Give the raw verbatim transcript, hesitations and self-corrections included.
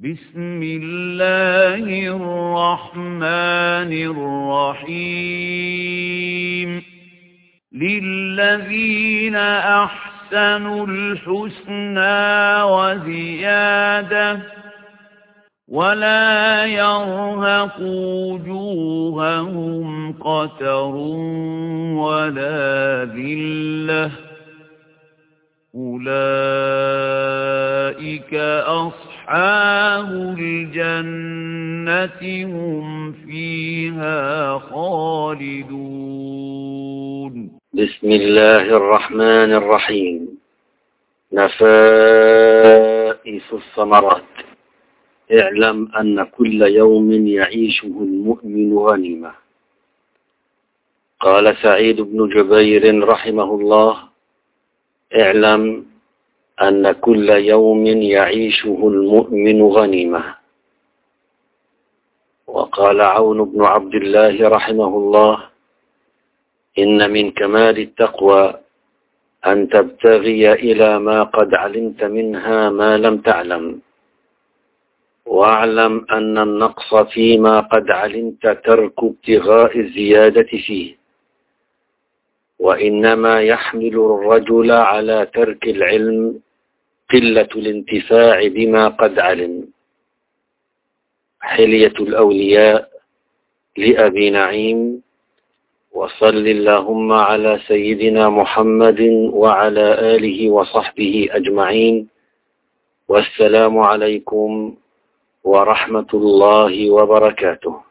بسم الله الرحمن الرحيم للذين أحسنوا الحسنى وزيادة ولا يرهق وجوههم قتر ولا ذلة أولئك أصحاب الجنة هم فيها خالدون. بسم الله الرحمن الرحيم. نفائس الثمرات. اعلم أن كل يوم يعيشه المؤمن غنيمة. قال سعيد بن جبير رحمه الله: اعلم أن كل يوم يعيشه المؤمن غنيمة. وقال عون بن عبد الله رحمه الله: إن من كمال التقوى أن تبتغي إلى ما قد علمت منها ما لم تعلم، واعلم أن النقص فيما قد علمت ترك ابتغاء الزيادة فيه، وإنما يحمل الرجل على ترك العلم قلة الانتفاع بما قد علم. حلية الأولياء لأبي نعيم. وصل اللهم على سيدنا محمد وعلى آله وصحبه أجمعين، والسلام عليكم ورحمة الله وبركاته.